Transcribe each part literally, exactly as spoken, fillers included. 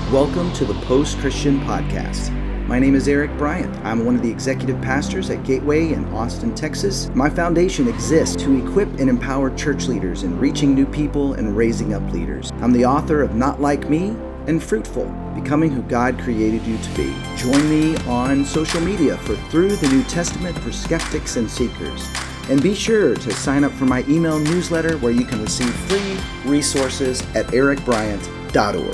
Welcome to the Post-Christian Podcast. My name is Eric Bryant. I'm one of the executive pastors at Gateway in Austin, Texas. My foundation exists to equip and empower church leaders in reaching new people and raising up leaders. I'm the author of Not Like Me and Fruitful, Becoming Who God Created You to Be. Join me on social media for Through the New Testament for Skeptics and Seekers. And be sure to sign up for my email newsletter where you can receive free resources at eric bryant dot org.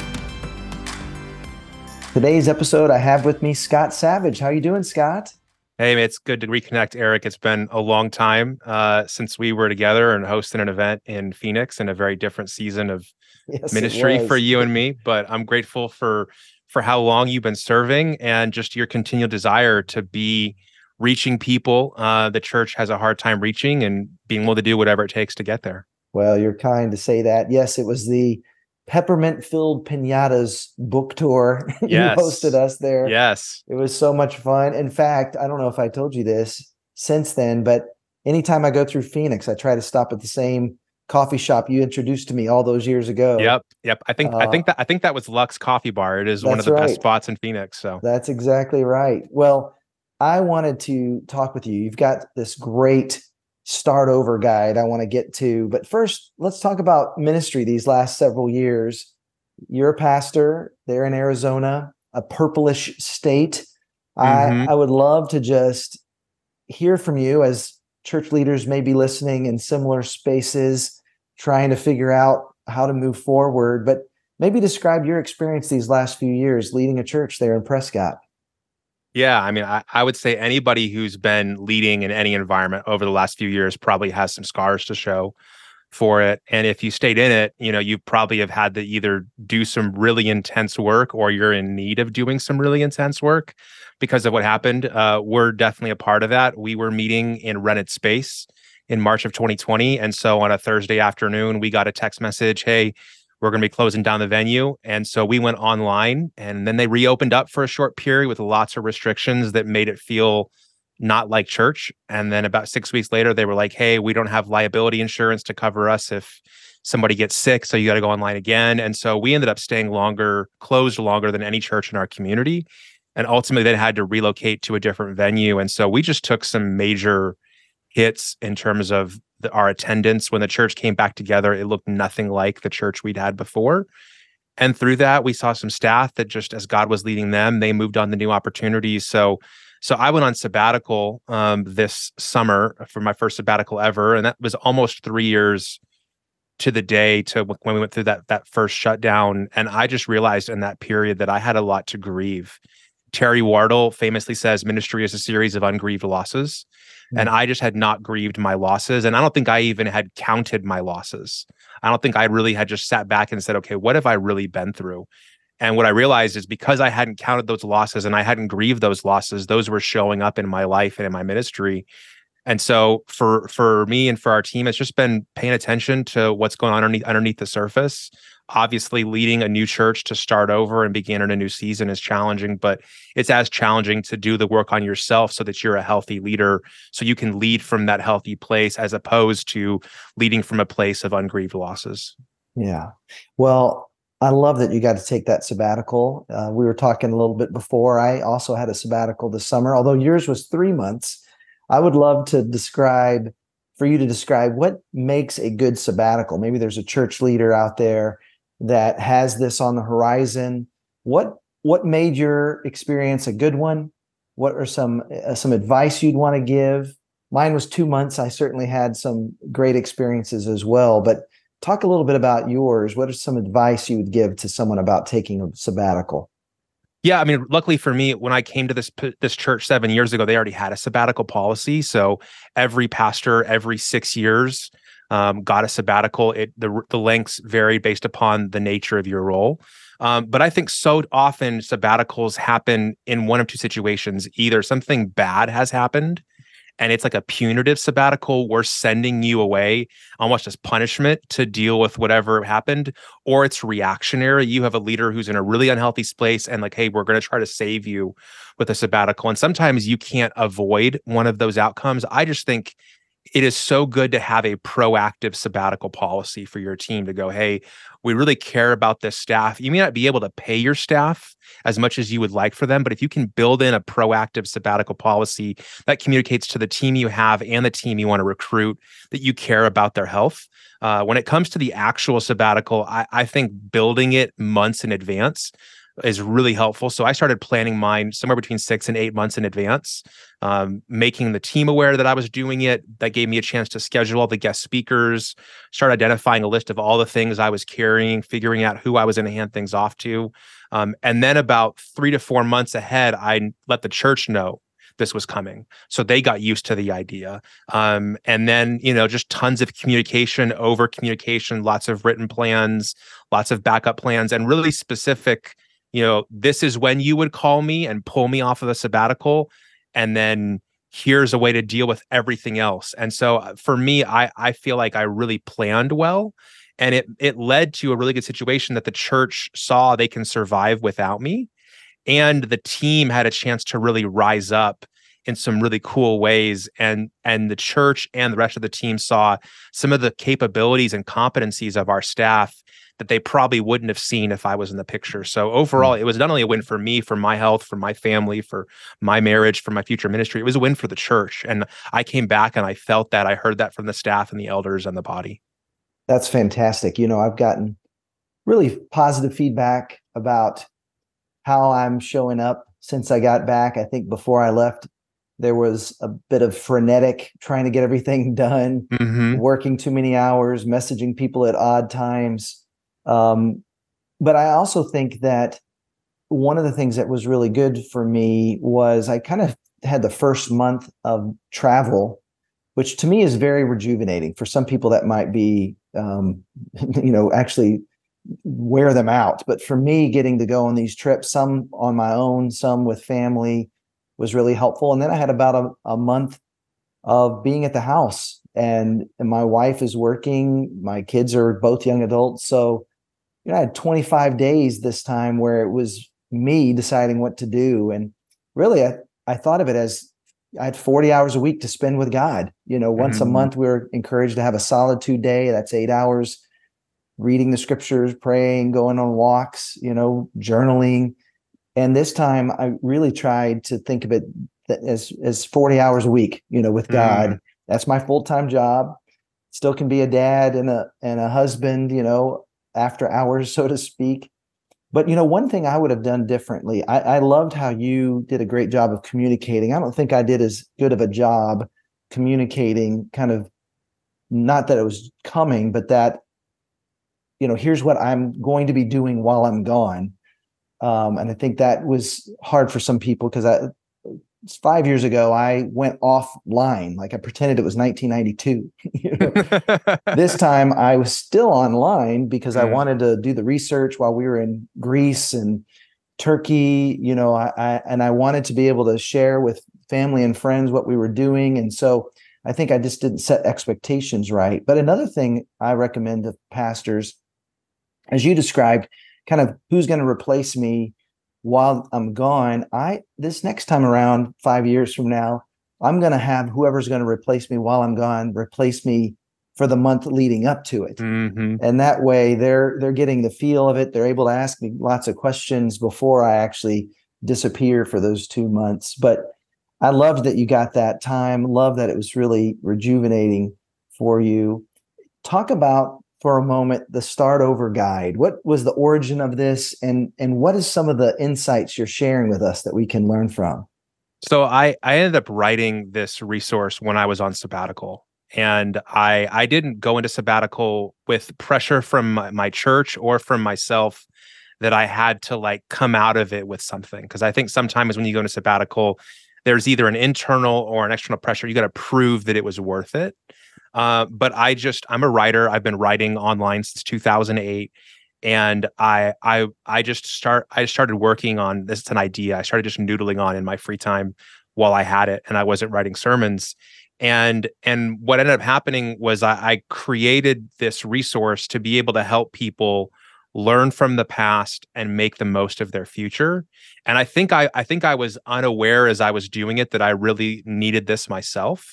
Today's episode, I have with me Scott Savage. How you doing, Scott? Hey, it's good to reconnect, Eric. It's been a long time uh, since we were together and hosting an event in Phoenix in a very different season of yes, ministry for you and me. But I'm grateful for for how long you've been serving and just your continual desire to be reaching people uh, the church has a hard time reaching and being able to do whatever it takes to get there. Well, you're kind to say that. Yes, it was the Peppermint-Filled Pinatas book tour. Yes. You hosted us there. Yes. It was so much fun. In fact, I don't know if I told you this since then, but anytime I go through Phoenix, I try to stop at the same coffee shop you introduced to me all those years ago. Yep. Yep. I think uh, I think that I think that was Lux Coffee Bar. It is one of the right. best spots in Phoenix. So that's exactly right. Well, I wanted to talk with you. You've got this great start over guide I want to get to. But first, let's talk about ministry these last several years. You're a pastor there in Arizona, a purplish state. Mm-hmm. I, I would love to just hear from you as church leaders may be listening in similar spaces, trying to figure out how to move forward. But maybe describe your experience these last few years leading a church there in Prescott. Yeah, I mean, I, I would say anybody who's been leading in any environment over the last few years probably has some scars to show for it. And if you stayed in it, you know, you probably have had to either do some really intense work or you're in need of doing some really intense work because of what happened. Uh, we're definitely a part of that. We were meeting in rented space in March of twenty twenty. And so on a Thursday afternoon, we got a text message, hey, we're going to be closing down the venue. And so we went online and then they reopened up for a short period with lots of restrictions that made it feel not like church. And then about six weeks later, they were like, hey, we don't have liability insurance to cover us if somebody gets sick. So you got to go online again. And so we ended up staying longer, closed longer than any church in our community. And ultimately then had to relocate to a different venue. And so we just took some major hits in terms of the, our attendance. When the church came back together, it looked nothing like the church we'd had before. And through that, we saw some staff that just as God was leading them, they moved on to new opportunities. So, so I went on sabbatical um, this summer for my first sabbatical ever. And that was almost three years to the day to when we went through that, that first shutdown. And I just realized in that period that I had a lot to grieve. Terry Wardle famously says ministry is a series of ungrieved losses. Mm-hmm. And I just had not grieved my losses. And I don't think I even had counted my losses. I don't think I really had just sat back and said, okay, what have I really been through? And what I realized is because I hadn't counted those losses and I hadn't grieved those losses, those were showing up in my life and in my ministry. And so for for me and for our team, it's just been paying attention to what's going on underneath, underneath the surface. Obviously, leading a new church to start over and begin in a new season is challenging, but it's as challenging to do the work on yourself so that you're a healthy leader, so you can lead from that healthy place as opposed to leading from a place of ungrieved losses. Yeah. Well, I love that you got to take that sabbatical. Uh, we were talking a little bit before. I also had a sabbatical this summer, although yours was three months. I would love to describe, for you to describe what makes a good sabbatical. Maybe there's a church leader out there that has this on the horizon. What what made your experience a good one? What are some uh, some advice you'd want to give? Mine was two months. I certainly had some great experiences as well. But talk a little bit about yours. What is some advice you would give to someone about taking a sabbatical? Yeah, I mean, luckily for me, when I came to this this church seven years ago, they already had a sabbatical policy. So every pastor, every six years, um, got a sabbatical. It the the lengths varied based upon the nature of your role. Um, but I think so often sabbaticals happen in one of two situations. Either something bad has happened, and it's like a punitive sabbatical. We're sending you away almost as punishment to deal with whatever happened, or it's reactionary. You have a leader who's in a really unhealthy place and like, hey, we're going to try to save you with a sabbatical. And sometimes you can't avoid one of those outcomes. I just think it is so good to have a proactive sabbatical policy for your team to go, hey, we really care about this staff. You may not be able to pay your staff as much as you would like for them, but if you can build in a proactive sabbatical policy that communicates to the team you have and the team you want to recruit that you care about their health. Uh, when it comes to the actual sabbatical, I, I think building it months in advance is really helpful. So I started planning mine somewhere between six and eight months in advance, um, making the team aware that I was doing it. That gave me a chance to schedule all the guest speakers, start identifying a list of all the things I was carrying, figuring out who I was going to hand things off to. Um, and then about three to four months ahead, I let the church know this was coming. So they got used to the idea. Um, and then, you know, just tons of communication, over communication, lots of written plans, lots of backup plans, and really specific, you know, this is when you would call me and pull me off of the sabbatical. And then here's a way to deal with everything else. And so uh, for me, I, I feel like I really planned well. And it it led to a really good situation that the church saw they can survive without me. And the team had a chance to really rise up in some really cool ways. And, and the church and the rest of the team saw some of the capabilities and competencies of our staff that they probably wouldn't have seen if I was in the picture. So overall, it was not only a win for me, for my health, for my family, for my marriage, for my future ministry, it was a win for the church. And I came back and I felt that. I heard that from the staff and the elders and the body. That's fantastic. You know, I've gotten really positive feedback about how I'm showing up since I got back. I think before I left, there was a bit of frenetic trying to get everything done, mm-hmm. working too many hours, messaging people at odd times. Um, but I also think that one of the things that was really good for me was I kind of had the first month of travel, which to me is very rejuvenating. For some people that might be, um, you know, actually wear them out. But for me, getting to go on these trips, some on my own, some with family, was really helpful. And then I had about a, a month of being at the house, and, and my wife is working. My kids are both young adults. So, you know, I had twenty-five days this time where it was me deciding what to do. And really, I, I thought of it as I had forty hours a week to spend with God. You know, once mm-hmm. a month, we we're encouraged to have a solitude day. That's eight hours reading the scriptures, praying, going on walks, you know, journaling. And this time I really tried to think of it as, as forty hours a week, you know, with God. Mm. That's my full-time job. Still can be a dad and a, and a husband, you know, after hours, so to speak. But, you know, one thing I would have done differently, I, I loved how you did a great job of communicating. I don't think I did as good of a job communicating, kind of, not that it was coming, but that, you know, here's what I'm going to be doing while I'm gone. Um, and I think that was hard for some people because I, five years ago, I went offline, like I pretended it was nineteen ninety-two. You know? This time I was still online because I wanted to do the research while we were in Greece and Turkey, you know, I, I and I wanted to be able to share with family and friends what we were doing. And so I think I just didn't set expectations right. But another thing I recommend to pastors, as you described, kind of who's going to replace me while I'm gone. I this next time around, five years from now, I'm going to have whoever's going to replace me while I'm gone replace me for the month leading up to it. Mm-hmm. And that way they're they're getting the feel of it. They're able to ask me lots of questions before I actually disappear for those two months. But I loved that you got that time. Love that it was really rejuvenating for you. Talk about for a moment the Start Over Guide. What was the origin of this, and and what is some of the insights you're sharing with us that we can learn from? So I I ended up writing this resource when I was on sabbatical, and I I didn't go into sabbatical with pressure from my, my church or from myself that I had to like come out of it with something, because I think sometimes when you go into sabbatical, there's either an internal or an external pressure. You got to prove that it was worth it. Uh, but I just, I'm a writer. I've been writing online since two thousand eight. And I, I, I just start, I started working on this. It's an idea I started just noodling on in my free time while I had it, and I wasn't writing sermons. And, and what ended up happening was I, I created this resource to be able to help people learn from the past and make the most of their future. And I think I, I think I was unaware as I was doing it that I really needed this myself.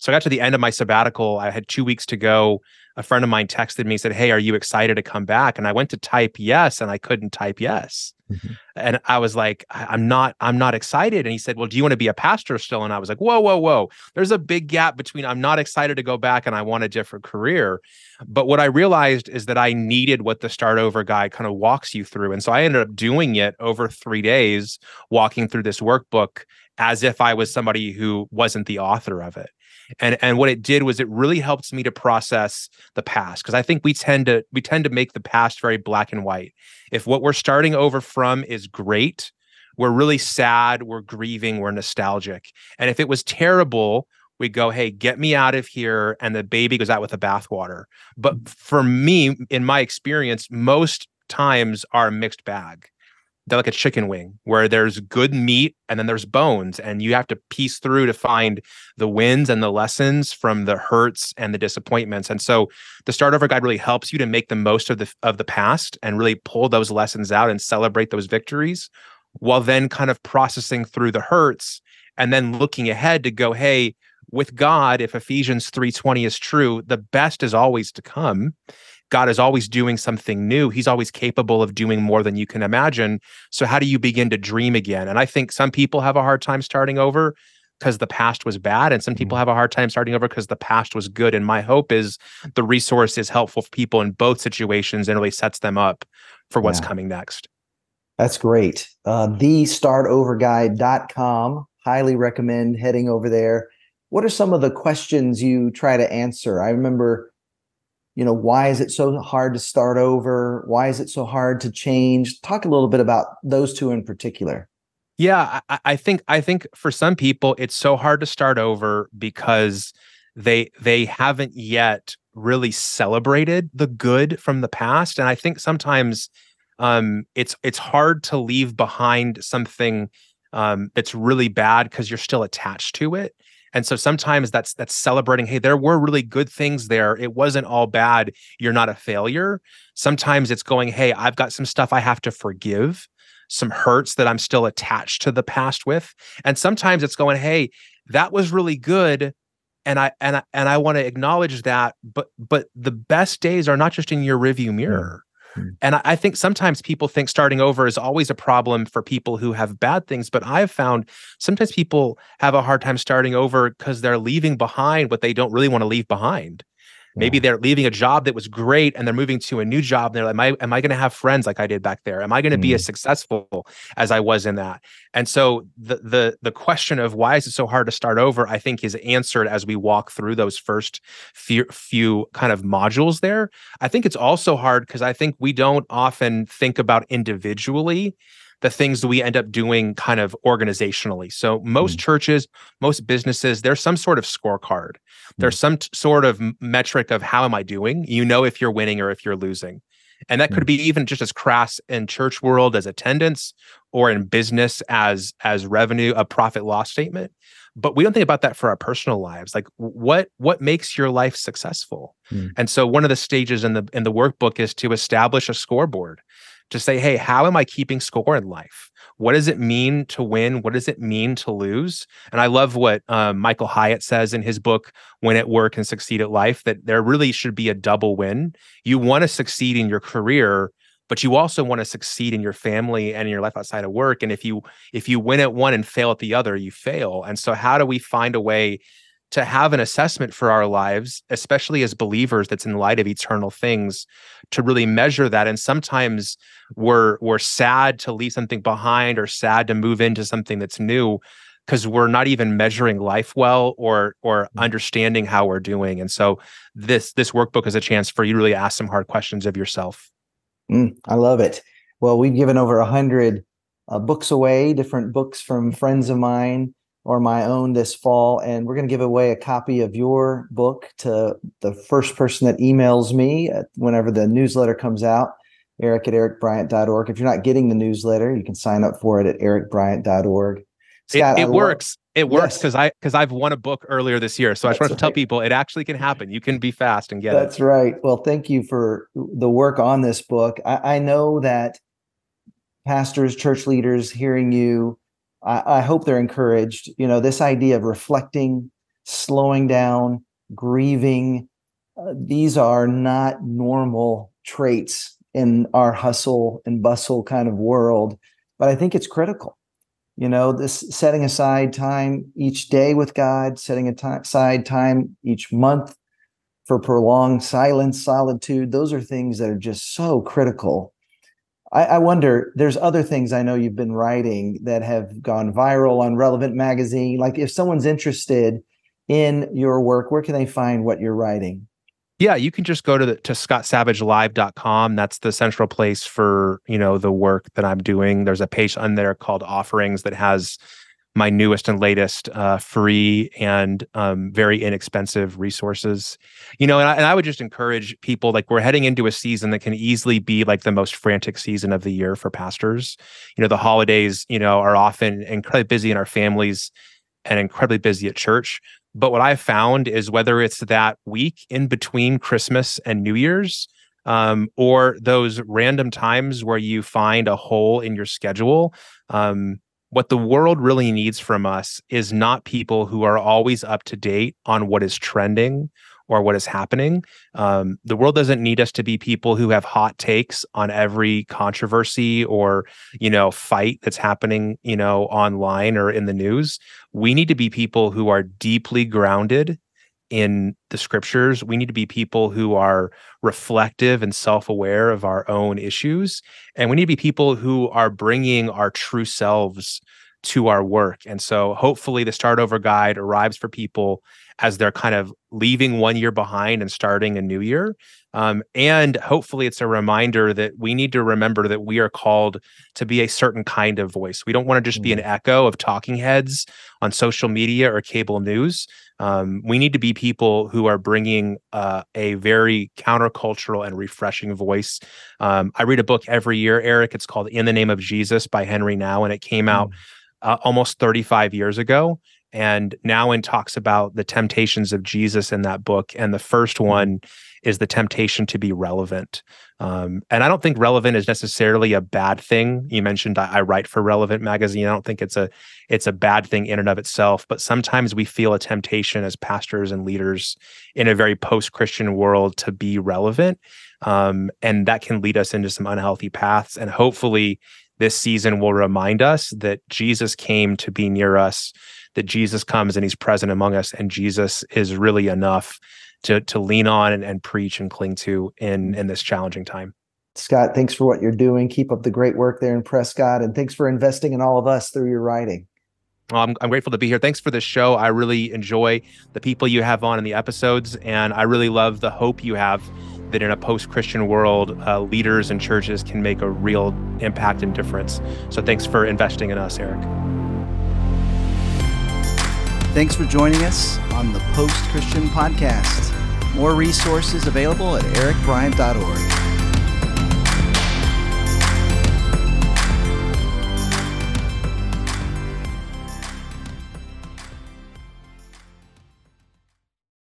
So I got to the end of my sabbatical. I had two weeks to go. A friend of mine texted me, said, "Hey, are you excited to come back?" And I went to type yes, and I couldn't type yes. Mhm. And I was like, I'm not, I'm not excited. And he said, "Well, do you want to be a pastor still?" And I was like, whoa, whoa, whoa. There's a big gap between I'm not excited to go back and I want a different career. But what I realized is that I needed what the Start Over guide kind of walks you through. And so I ended up doing it over three days, walking through this workbook as if I was somebody who wasn't the author of it. And and what it did was it really helps me to process the past, because I think we tend to we tend to make the past very black and white. If what we're starting over from is great, we're really sad, we're grieving, we're nostalgic. And if it was terrible, we go, "Hey, get me out of here," and the baby goes out with the bathwater. But for me, in my experience, most times are a mixed bag. They're like a chicken wing where there's good meat and then there's bones, and you have to piece through to find the wins and the lessons from the hurts and the disappointments. And so the Start Over guide really helps you to make the most of the of the past and really pull those lessons out and celebrate those victories, while then kind of processing through the hurts and then looking ahead to go, "Hey, with God, if Ephesians three twenty is true, the best is always to come. God is always doing something new. He's always capable of doing more than you can imagine. So how do you begin to dream again?" And I think some people have a hard time starting over because the past was bad, and some people have a hard time starting over because the past was good. And my hope is the resource is helpful for people in both situations and really sets them up for what's Yeah. coming next. That's great. Uh, the start over guide dot com. Highly recommend heading over there. What are some of the questions you try to answer? I remember, you know, why is it so hard to start over? Why is it so hard to change? Talk a little bit about those two in particular. Yeah, I, I think I think for some people it's so hard to start over because they they haven't yet really celebrated the good from the past. And I think sometimes um, it's it's hard to leave behind something um, that's really bad because you're still attached to it. And so sometimes that's that's celebrating, "Hey, there were really good things there. It wasn't all bad. You're not a failure." Sometimes it's going, "Hey, I've got some stuff I have to forgive, some hurts that I'm still attached to the past with." And sometimes it's going, "Hey, that was really good. And I and I and I want to acknowledge that, but but the best days are not just in your rearview mirror." Mm. And I, I think sometimes people think starting over is always a problem for people who have bad things, but I've found sometimes people have a hard time starting over because they're leaving behind what they don't really want to leave behind. Maybe Yeah. they're leaving a job that was great and they're moving to a new job. And they're like, am I, am I going to have friends like I did back there? Am I going to be as Mm. successful as I was in that? And so the, the, the question of why is it so hard to start over, I think is answered as we walk through those first few, few kind of modules there. I think it's also hard because I think we don't often think about individually the things that we end up doing kind of organizationally. So most Mm. churches, most businesses, there's some sort of scorecard. There's some t- sort of m- metric of how am I doing? You know if you're winning or if you're losing. And that could Mm. be even just as crass in church world as attendance, or in business as as revenue, a profit loss statement. But we don't think about that for our personal lives. Like what what makes your life successful? Mm. And so one of the stages in the in the workbook is to establish a scoreboard, to say, "Hey, how am I keeping score in life? What does it mean to win? What does it mean to lose?" And I love what um, Michael Hyatt says in his book, Win at Work and Succeed at Life, that there really should be a double win. You want to succeed in your career, but you also want to succeed in your family and in your life outside of work. And if you if you win at one and fail at the other, you fail. And so how do we find a way to have an assessment for our lives, especially as believers, that's in light of eternal things, to really measure that? And sometimes we're we're sad to leave something behind or sad to move into something that's new because we're not even measuring life well or or understanding how we're doing. And so this this workbook is a chance for you to really ask some hard questions of yourself. Mm, I love it. Well, we've given over a hundred uh, books away, different books from friends of mine or my own this fall, and we're going to give away a copy of your book to the first person that emails me at, whenever the newsletter comes out, Eric at eric bryant dot org. If you're not getting the newsletter, you can sign up for it at eric bryant dot org. It Scott, I it love. works. It works Yes, because I because I've won a book earlier this year. So I just that's want to tell right. people it actually can happen. You can be fast and get it. That's right. Well, thank you for the work on this book. I, I know that pastors, church leaders hearing you, I, I hope they're encouraged. You know, this idea of reflecting slowing down, grieving. Uh, these are not normal traits in our hustle and bustle kind of world, but I think it's critical. You know, this setting aside time each day with God, setting aside time each month for prolonged silence, solitude, those are things that are just so critical. I, I wonder, there's other things I know you've been writing that have gone viral on Relevant Magazine. Like if someone's interested in your work, where can they find what you're writing? Yeah, you can just go to the, to scott savage live dot com. That's the central place for, you know, the work that I'm doing. There's a page on there called Offerings that has my newest and latest uh, free and um, very inexpensive resources. You know, and I, and I would just encourage people, like we're heading into a season that can easily be like the most frantic season of the year for pastors. You know, the holidays, you know, are often incredibly busy in our families and incredibly busy at church. But what I've found is whether it's that week in between Christmas and New Year's, um, or those random times where you find a hole in your schedule, um, what the world really needs from us is not people who are always up to date on what is trending or what is happening. Um, the world doesn't need us to be people who have hot takes on every controversy or, you know, fight that's happening, you know, online or in the news. We need to be people who are deeply grounded in the scriptures. We need to be people who are reflective and self-aware of our own issues. And we need to be people who are bringing our true selves to our work. And so hopefully the Start Over Guide arrives for people as they're kind of leaving one year behind and starting a new year. Um, and hopefully it's a reminder that we need to remember that we are called to be a certain kind of voice. We don't want to just be an echo of talking heads on social media or cable news. Um, we need to be people who are bringing uh, a very countercultural and refreshing voice. Um, I read a book every year, Eric. It's called In the Name of Jesus by Henry Nouwen, and it came out uh, almost thirty-five years ago. And Nouwen talks about the temptations of Jesus in that book. And the first one is the temptation to be relevant. Um, and I don't think relevant is necessarily a bad thing. You mentioned I, I write for Relevant Magazine. I don't think it's a it's a bad thing in and of itself. But sometimes we feel a temptation as pastors and leaders in a very post-Christian world to be relevant. Um, and that can lead us into some unhealthy paths. And hopefully this season will remind us that Jesus came to be near us, that Jesus comes and he's present among us, and Jesus is really enough to to lean on and, and preach and cling to in, in this challenging time. Scott, thanks for what you're doing. Keep up the great work there in Prescott, and thanks for investing in all of us through your writing. Well, I'm, I'm grateful to be here. Thanks for this show. I really enjoy the people you have on in the episodes, and I really love the hope you have that in a post-Christian world, uh, leaders and churches can make a real impact and difference. So thanks for investing in us, Eric. Thanks for joining us on the Post Christian Podcast. More resources available at eric bryant dot org.